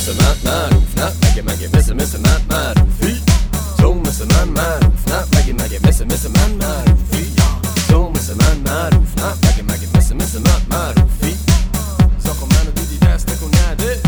مثل من معروف نه مگه مثل من معروفی تو مثل من معروف نه مگه مثل من معروفی تو مثل من معروف نه مگه مثل من معروفی زاخو منو دیدی دست نکن نده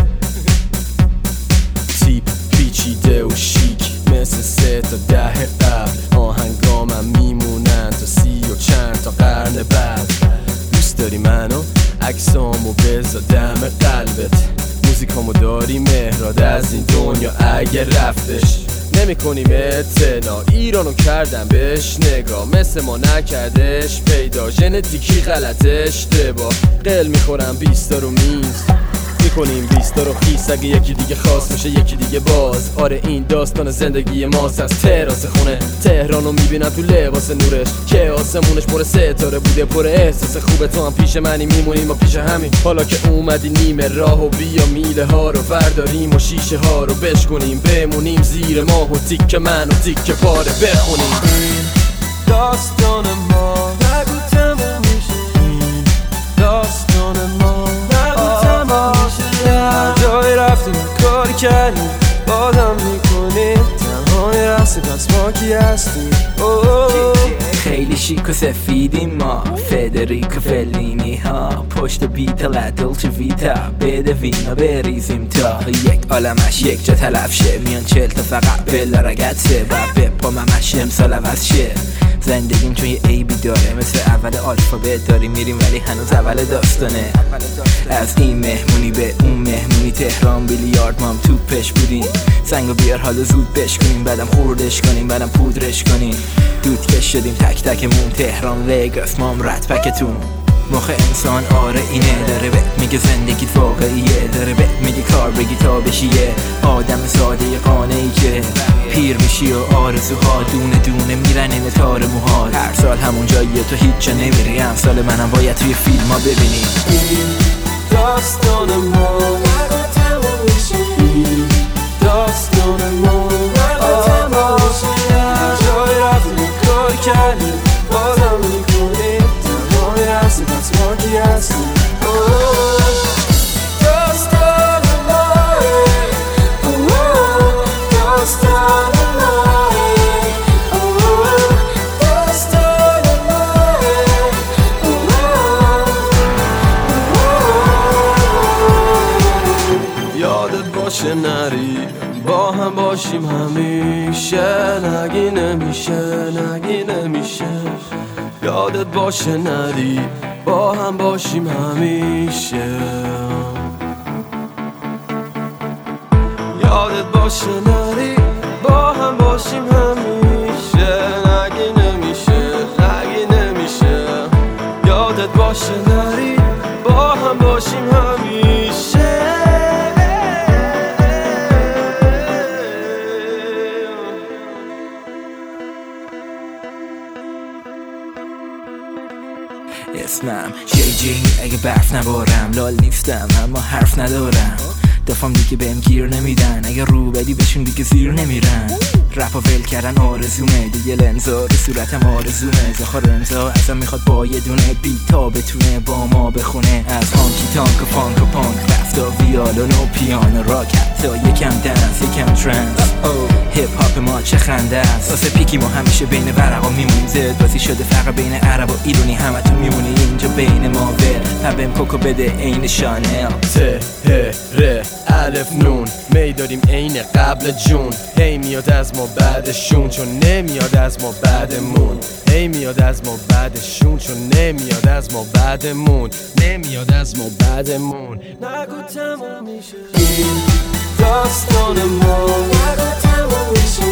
تیپ پیچیده و شیک مثل 3 تا 10 قبل آهنگامم میمونن تا 30 و چند تا قرن بعد دوست داری منو عکسامو بذار دم قلبت موزیکامو داری مهراد از این دنیا اگه رفتش نمی کنیم اعتنا ایرانو کردم بهش نگاه مثل ما نکردش پیدا ژنتیکی غلط اشتباه قل میخورم 20 رو میز میکنیم 20 رو خیس اگه یکی دیگه خاص میشه یکی دیگه باز آره این داستان زندگی ماست از تراس خونه تهرانو میبینم تو لباس نورش که آسمونش پر ستاره بوده پر احساس خوبه تو هم پیش منی میمونیم و پیش همین حالا که اومدی نیمه راه و بیا میله ها رو برداریم و شیشه ها رو بشکنیم بمونیم زیر ماه و تیکه من و تیکه پاره بخونیم داستان ما نگو تموم میشه این داستان ما نگو تموم میشه هر جایی رفتیم کاری کردیم بادم میکنیم تنهای رسته پس ما کی هستیم خیلی شیک و سفیدیم ما فدریکو فلینی ها پشت بیتا دولچه ویتا بده وینا بریزیم تا یک عالمش یک جا تلف شه میان 40 تا فقط بلا رگته و بپا ممش امسال عوض شه زندگیم چون یه عیبی داره مثل اول آلفابت داریم میریم ولی هنوز اول داستانه از این مهمونی به اون مهمونی تهران بیلیارد مام توپش بودیم سنگو بیار حالا زود بشکنیم بعدم خوردش کنیم بعدم پودرش کنیم دودکش شدیم تک تکمون تهران وگاس مام رتپکتون مخ انسان آره اینه داره بهت میگه زندگیت واقعیه داره بهت میگه کار بگی تا بشیه آدم ساده قانعی که پیر میشی و آرزوها دونه دونه میرن این تار موهات هر سال همون جاییه تو هیچ جا نمیری امسال منم باید توی فیلم ها ببینی این داستان ما نگو تموم میشه این داستان ما نگو تموم میشه هر جایی رفتیم کار کردیم بازم میکنیم تنهای هستی پس ما کی هستیم داستان ما داستان ما داستان ما یادت باشه نری با هم باشیم همیشه نگی نمیشه یادت باشه نری با هم باشیم همیشه یادت باشه نری با هم باشیم همیشه نگی نمیشه یادت باشه نری با هم باشیم همیشه اسمم جی اگه برف نبارم لال نیستم اما حرف ندارم دفعم دیگه بهم گیر نمیدن اگه رو بدی بهشون دیگه زیر نمیرن رپا ول کردن آرزومه دیگه لنزا رو صورتم آرزومه زخار امضا ازم میخواد با یه دونه بیتا بتونه با ما بخونه از هانکی تانک و فانک و پانک رفتا ویالون و پیانو راک حتی یکم دنس یکم ترنس هیپ هاپ ما چه خنده است واسه پیکی ما همیشه بین ورقا میمونیم زد بازی شده فرق بین عرب و ایرانی همتون میمونی اینجا بین ما ول پبم کوکو بده عین شانل ته ر الف نون می داریم عین قبل جون هی میاد از ما بعدشون چون نمیاد از ما بعدمون هی میاد از ما بعدشون چون نمیاد از ما بعدمون نمیاد از ما بعدمون نگو تموم میشه این داستان ما نگو تموم میشه